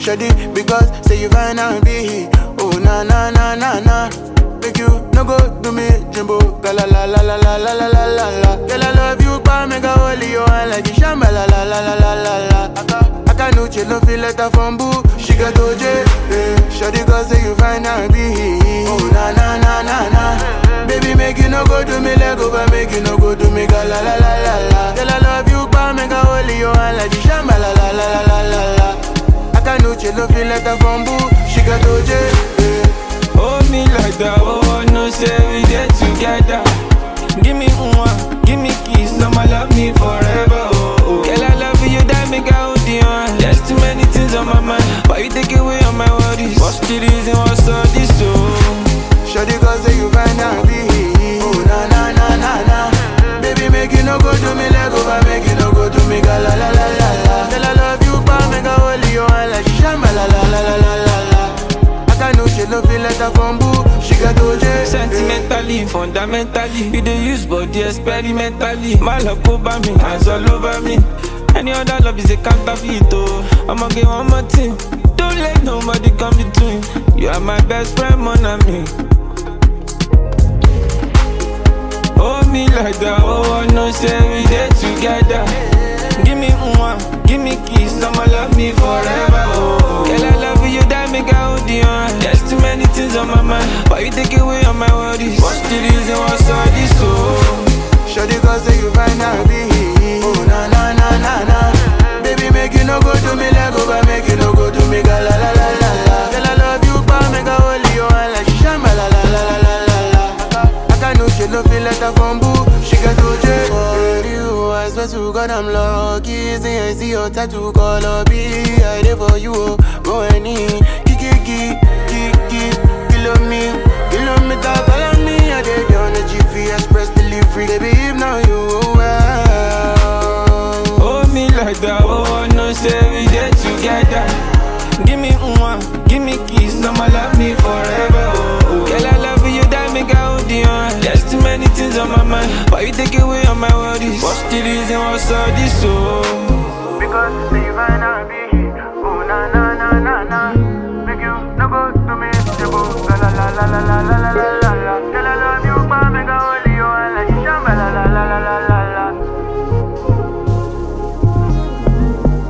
Shawty, because say you fine and be. Oh na na na na na. Make you no go do me jumbo. La la la la la la la la la la. Girl I love you, but make a holy you and like the shamba la la la la la la la. I no chill, no feel like a bamboo. She got OJ, shawty cause say you fine and be. Oh na na na na na. Baby make you no go do me leg over, make you no go do me ga la la la la la. Girl I love you, but make a holy you and like the shamba la la la la la la la. I no chill, no feel like a bamboo. She got OJ, hold me like that, oh no say we get together. Give me one, give me kiss, I'ma love me forever, oh, oh. Girl I love you, that make I hold you on. There's too many things on my mind, but you take away all my worries. What's the reason, what's all this, oh? shawty cause say you fine and be. Oh na na na na na. Baby make you no go do me leg over, make you no go do me ga la la la la la. Girl I love you, but make a holy you and like shamba la la la la la la la. I know she no feel like a bamboo. She got OJ. Sentimentally, fundamentally, you dey use body experimentally. My love over me, hands all over me. Any other love is a counterfeit, oh. I'ma get one more thing. Don't let nobody come between. You are my best friend, mon ami. Hold me like that, oh, I know say we dey together. Give me one, give me kiss, I'ma love me forever, oh. Girl, I love you, that make I hold you on. There's too many things on my mind, but you take away all my worries. What's the reason, what's all this, oh? Shawty cause say you fine and be. Oh na na na na na. Baby make you no go do me leg over, make you no go do me ga la la la la la. Girl I love you, but make a holy you and like shamba la la la la la la la. I no she no feel like a bamboo. She got OJ. For you, I swear to God I'm lucky. See I see your tattoo color B. I there for you, oh, go any. Kiki, kilo me, kilometer follow me. I did on the GPS press delivery. Baby if now you well. Hold me like that, oh, I know say we get together. Give me one, give me kiss, I'ma love me forever, oh. Girl I love you, that make I hold you on. There's too many things on my mind, but you take away all my worries. What's the reason, what's all this, oh? Because